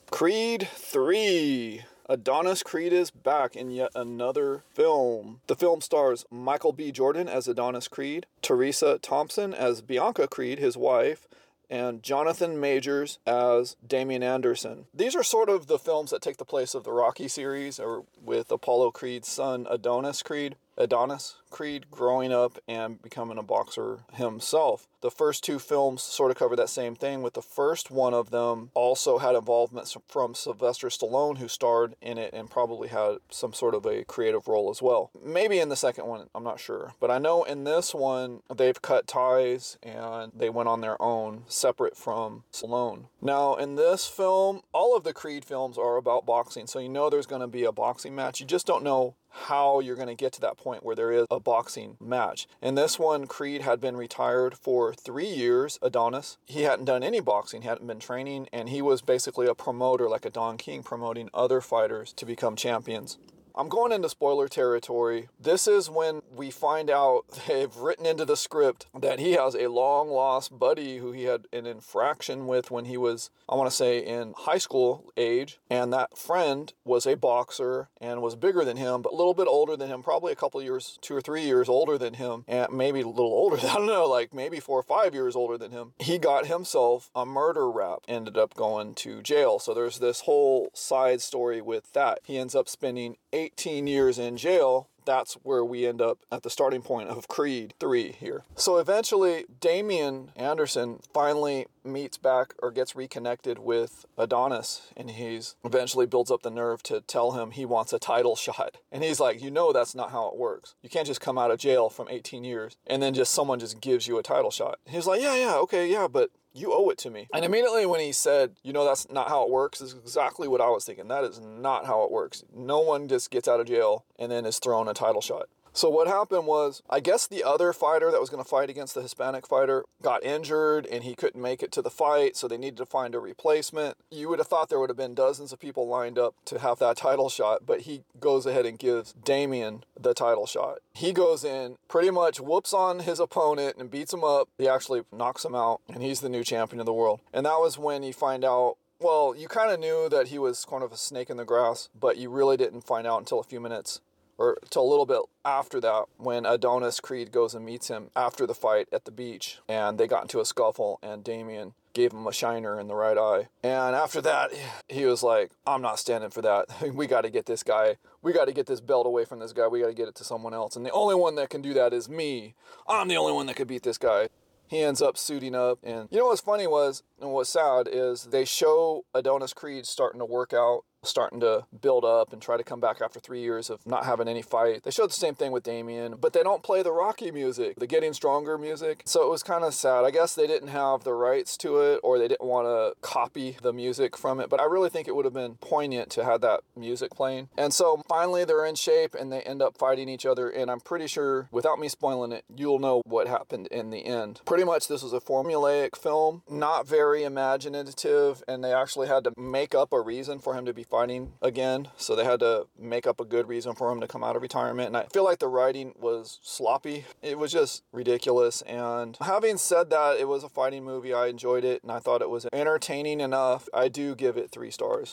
Creed 3. Adonis Creed is back in yet another film. The film stars Michael B. Jordan as Adonis Creed, Teresa Thompson as Bianca Creed, his wife, and Jonathan Majors as Damian Anderson. These are sort of the films that take the place of the Rocky series, or with Apollo Creed's son Adonis Creed growing up and becoming a boxer himself. The first two films sort of cover that same thing, with the first one of them also had involvement from Sylvester Stallone, who starred in it and probably had some sort of a creative role as well. Maybe in the second one, I'm not sure. But I know in this one, they've cut ties and they went on their own, separate from Stallone. Now, in this film, all of the Creed films are about boxing, so you know there's going to be a boxing match. You just don't know how you're going to get to that point where there is a boxing match. In this one, Creed had been retired for 3 years, Adonis. He hadn't done any boxing, he hadn't been training, and he was basically a promoter, like a Don King, promoting other fighters to become champions. I'm going into spoiler territory. This is when we find out they've written into the script that he has a long-lost buddy who he had an infraction with when he was, I want to say, in high school age. And that friend was a boxer and was bigger than him, but a little bit older than him, probably a couple years, 2 or 3 years older than him, and maybe a little older, I don't know, like maybe 4 or 5 years older than him. He got himself a murder rap, ended up going to jail. So there's this whole side story with that. He ends up spending 18 years in jail. That's where we end up at the starting point of Creed 3 here. So eventually, Damian Anderson finally meets back or gets reconnected with Adonis, and he's eventually builds up the nerve to tell him he wants a title shot. And he's like, you know that's not how it works. You can't just come out of jail from 18 years and then someone just gives you a title shot. And he's like, yeah, but you owe it to me. And immediately when he said, you know, that's not how it works, is exactly what I was thinking. That is not how it works. No one just gets out of jail and then is thrown a title shot. So what happened was, I guess the other fighter that was going to fight against the Hispanic fighter got injured and he couldn't make it to the fight, so they needed to find a replacement. You would have thought there would have been dozens of people lined up to have that title shot, but he goes ahead and gives Damian the title shot. He goes in, pretty much whoops on his opponent and beats him up. He actually knocks him out, and he's the new champion of the world. And that was when you find out, well, you kind of knew that he was kind of a snake in the grass, but you really didn't find out until a few minutes or till a little bit after that, when Adonis Creed goes and meets him after the fight at the beach, and they got into a scuffle, and Damian gave him a shiner in the right eye. And after that, he was like, I'm not standing for that. We got to get this guy. We got to get this belt away from this guy. We got to get it to someone else. And the only one that can do that is me. I'm the only one that could beat this guy. He ends up suiting up. And you know what's funny was, and what's sad is, they show Adonis Creed starting to work out, starting to build up and try to come back after 3 years of not having any fight. They showed the same thing with Damian, but they don't play the Rocky music, the Getting Stronger music. So it was kind of sad. I guess they didn't have the rights to it, or they didn't want to copy the music from it, but I really think it would have been poignant to have that music playing. And so finally they're in shape and they end up fighting each other, and I'm pretty sure, without me spoiling it, you'll know what happened in the end. Pretty much this was a formulaic film, not very imaginative, and they actually had to make up a reason for him to be fighting again. So they had to make up a good reason for him to come out of retirement. And I feel like the writing was sloppy. It was just ridiculous. And having said that, it was a fighting movie. I enjoyed it and I thought it was entertaining enough. I do give it 3 stars.